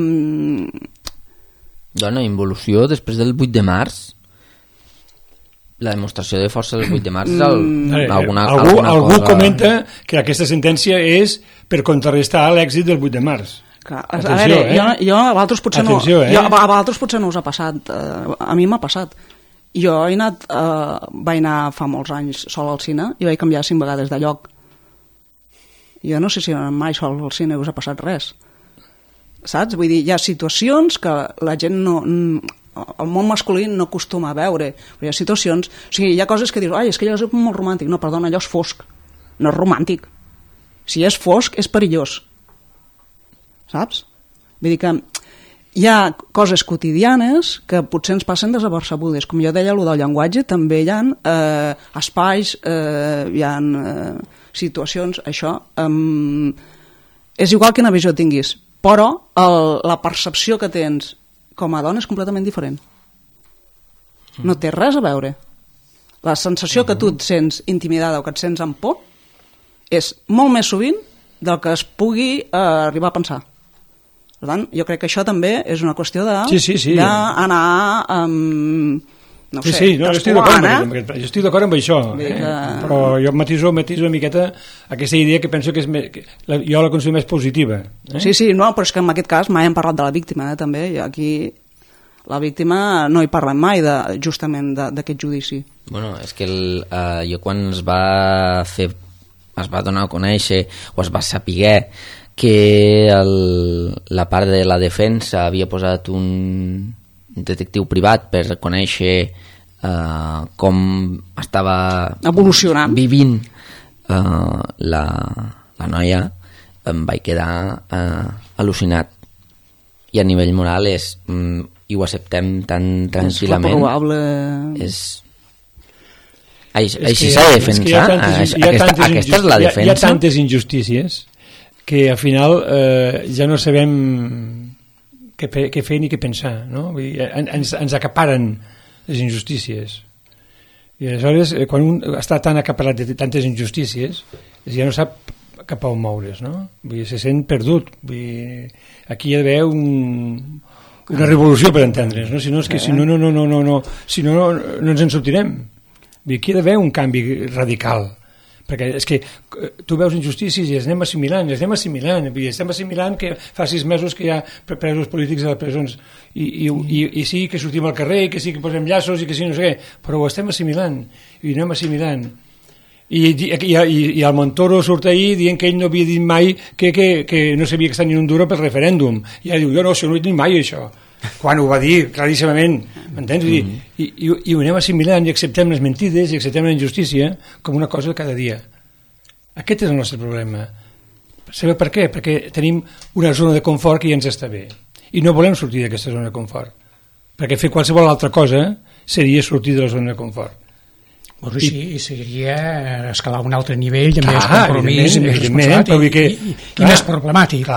Dona, involució després del 8 de març? La demostració de força del 8 de març és algú comenta que aquesta sentència és per contrarrestar l'èxit del 8 de març. Atenció, a veure, jo a vosaltres potser no, a vosaltres potser no us ha passat, a mi m'ha passat. Jo vaig anar fa molts anys sol al cine i vaig canviar 5 vegades de lloc. Jo no sé si mai sol al cine us ha passat res, saps? Vull dir, hi ha situacions que la gent no... el món masculí no acostuma a veure, però hi ha situacions, o sigui, hi ha coses que dius, és que allò és molt romàntic. No, perdona, allò és fosc, no és romàntic. Si és fosc és perillós, saps? Vull dir que hi ha coses quotidianes que potser ens passen desapercebudes, com jo deia, allò del llenguatge, també hi ha espais, hi ha situacions, això és igual quina visió tinguis, però la percepció que tens com a dona és completament diferent. No té res a veure. La sensació que tu et sents intimidada o que et sents amb por és molt més sovint del que es pugui arribar a pensar. Per tant, jo crec que això també és una qüestió d'anar no sé, jo estic d'acord amb això, però jo matiso una miqueta aquesta idea que penso que jo la considero més positiva. Sí, no, però és que en aquest cas mai hem parlat de la víctima, també, i aquí la víctima no hi parlem mai justament d'aquest judici. Bueno, és que jo quan es va donar a conèixer o es va saber que la part de la defensa havia posat un detectiu privat per conèixer com estava evolucionant vivint la noia, em vaig quedar al·lucinat, i a nivell moral i ho acceptem tan tranquil·lament, així s'ha de defensar. Aquesta és la defensa. Hi ha tantes injustícies que al final ja no sabem què fer ni què pensar, no? Ens acaparen les injustícies, i aleshores quan un està tan acaparat de tantes injustícies ja no sap cap a on moure's, no? Se sent perdut. Aquí hi ha d'haver una revolució per entendre's, no? Si no ens en sortirem. Aquí hi ha d'haver un canvi radical, perquè és que tu veus injustícies i les anem assimilant, estem assimilant que fa 6 mesos que hi ha presos polítics a les presons, i sí que sortim al carrer, i que sí que posem llaços, i que sí no sé què, però ho estem assimilant, i anem assimilant. I el Montoro surt ahir dient que ell no havia dit mai que no sabia que està ni un duro pel referèndum, i ella diu, jo no he dit mai això, quan ho va dir claríssimament, m'entens? I ho anem assimilant i acceptem les mentides i acceptem la injustícia com una cosa de cada dia. Aquest és el nostre problema. Sabeu per què? Perquè tenim una zona de confort que ja ens està bé i no volem sortir d'aquesta zona de confort, perquè fer qualsevol altra cosa seria sortir de la zona de confort. Bueno, sí, seria escalar un altre nivell de més compromís i més responsabilitat i més problemàtic.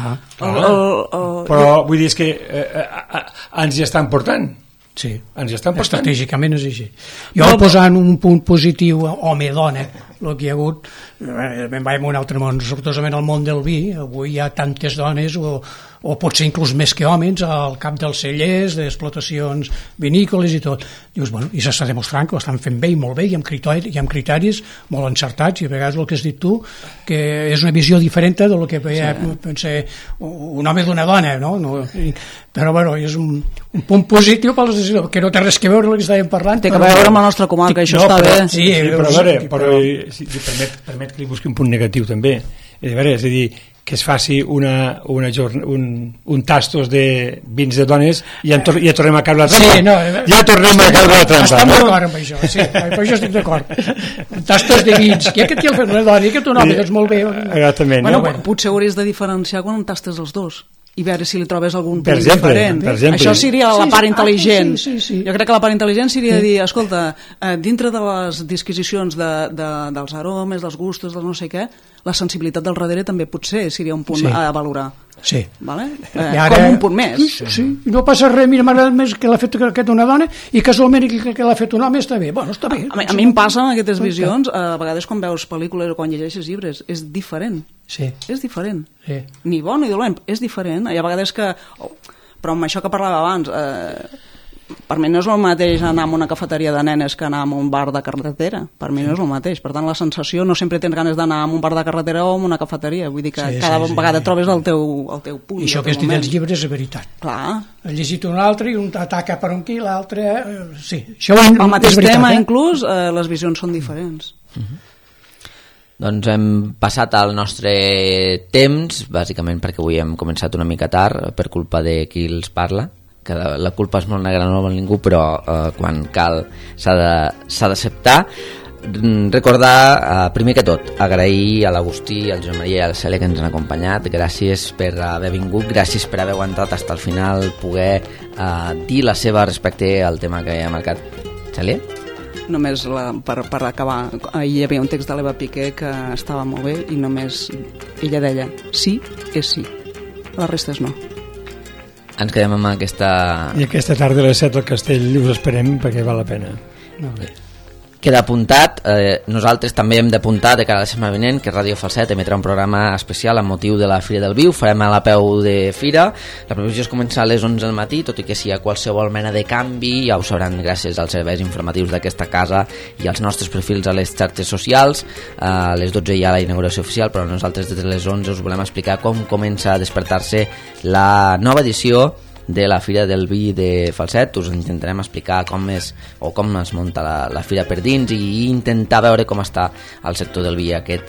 Però vull dir, és que ens hi estan portant. Sí, ens hi estan portant. Estratègicament és així. Jo posant un punt positiu home-dona, el que hi ha hagut, me'n vaig en un altre món, sortosament al món del vi, avui hi ha tantes dones o potser inclús més que homes al cap dels cellers, d'explotacions vinícoles i tot. Dius, bueno, i s'està demostrant que ho estan fent bé i molt bé, i amb criteris molt encertats, i a vegades el que has dit tu, que és una visió diferent del que pensa un home d'una dona, no? Però bueno, és un punt positiu per les decisions, que no té res que veure amb el que estàvem parlant. Té que veure amb la nostra comarca, això està bé. Sí, però a veure, si permet que li busqui un punt negatiu també. És a dir, que es faci un tastos de vins de dones i ja tornem a caure la trampa. Ja tornem a caure la trampa. Estem d'acord amb això, sí, amb això estic d'acord. Tastos de vins, que aquí el fem una dona i que un home, doncs molt bé. Exactament. Potser hauries de diferenciar quan tastes els dos i veure si li trobes algun punt diferent. Això seria la part intel·ligent. Jo crec que la part intel·ligent seria dir, escolta, dintre de les disquisicions dels aromes, dels gustos, dels no sé què, la sensibilitat del darrere també potser seria un punt a valorar. Sí. Com un punt més. Sí, no passa res, mira, m'agrada més que l'ha fet una dona i casualment que l'ha fet un home està bé. Bueno, està bé. A mi em passa amb aquestes visions, a vegades quan veus pel·lícules o quan llegeixes llibres, és diferent. Sí. És diferent. Sí. Ni bo ni dolent, és diferent. Hi ha vegades que... Però amb això que parlava abans, per mi no és el mateix anar a una cafeteria de nenes que anar a un bar de carretera. Per mi no és el mateix. Per tant, la sensació, no sempre tens ganes d'anar a un bar de carretera o a una cafeteria. Vull dir que cada vegada trobes el teu punt. I això que has dit dels llibres és veritat. Clar. Has llegit un altre i un ataca per aquí, l'altre... Sí. El mateix tema, inclús, les visions són diferents. Doncs hem passat al nostre temps, bàsicament perquè avui hem començat una mica tard per culpa de qui els parla, que la culpa és molt negra, no vol ningú, però quan cal s'ha d'acceptar. Recordar, primer que tot, agrair a l'Agustí, al Joan Maria i a la Cèlia que ens han acompanyat. Gràcies per haver vingut, gràcies per haver aguantat fins al final, poder dir la seva respecte al tema que ha marcat. Cèlia? Només per acabar, ahir hi havia un text de l'Eva Piqué que estava molt bé i només ella deia sí és sí, la resta és no. Ens quedem amb aquesta... I aquesta tarda a les 7 al Castell us esperem perquè val la pena. Molt bé. queda apuntat. Nosaltres també hem d'apuntar de cara a la setmana vinent que Ràdio Falset emetrà un programa especial amb motiu de la Fira del Vi. Ho farem a la peu de Fira. La previsió és començar a les 11 del matí, tot i que si hi ha qualsevol mena de canvi ja ho sabran gràcies als serveis informatius d'aquesta casa i als nostres perfils a les xarxes socials. A les 12 hi ha la inauguració oficial, però nosaltres des de les 11 us volem explicar com comença a despertar-se la nova edició de la Fira del Vi de Falset. Us intentarem explicar com es munta la fira per dins i intentar veure com està el sector del vi aquest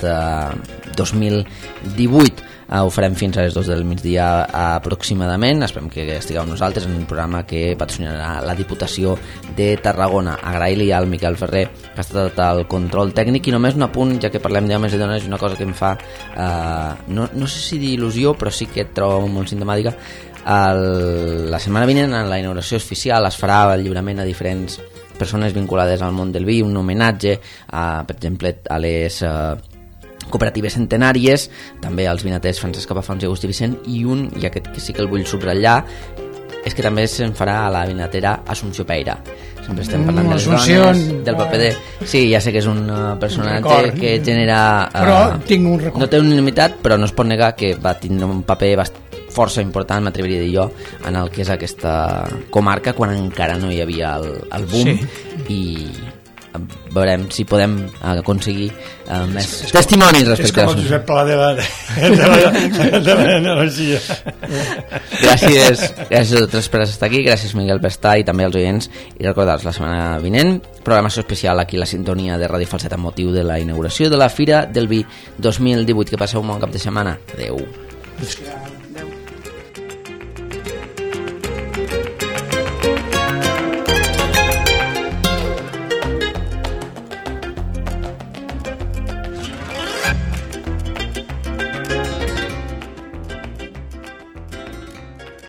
2018. Ho farem fins a les 2 del migdia aproximadament. Esperem que estigueu amb nosaltres en un programa que patrocinarà la Diputació de Tarragona. Agrair-li al Miquel Ferrer que ha estat al control tècnic. I només un apunt, ja que parlem d'homes i dones, una cosa que em fa no sé si dir il·lusió, però sí que trobo molt simptomàtica. La setmana vinent, en la inauguració oficial, es farà el lliurament a diferents persones vinculades al món del vi, un homenatge per exemple a les cooperatives centenàries, també als vinaters Francesc Capafons i Agustí Vicent, i aquest que sí que el vull subratllar és que també se'n farà a la vinatera Assumpció Peira. Sempre estem parlant de les dones, del paper de... Sí, ja sé que és un personatge que genera... Però tinc un record. No té unanimitat, però no es pot negar que va tindre un paper força important, m'atreviria a dir jo, en el que és aquesta comarca quan encara no hi havia el boom. Sí. I veurem si podem aconseguir més testimonis respecte a això. És com el Josep Pla de l'energia. Gràcies a tots per estar aquí, gràcies Miguel per estar i també als oients, i recordar-vos la setmana vinent programació especial aquí a la sintonia de Ràdio Falset amb motiu de la inauguració de la Fira del Vi 2018. Que passeu un bon cap de setmana. Adeu.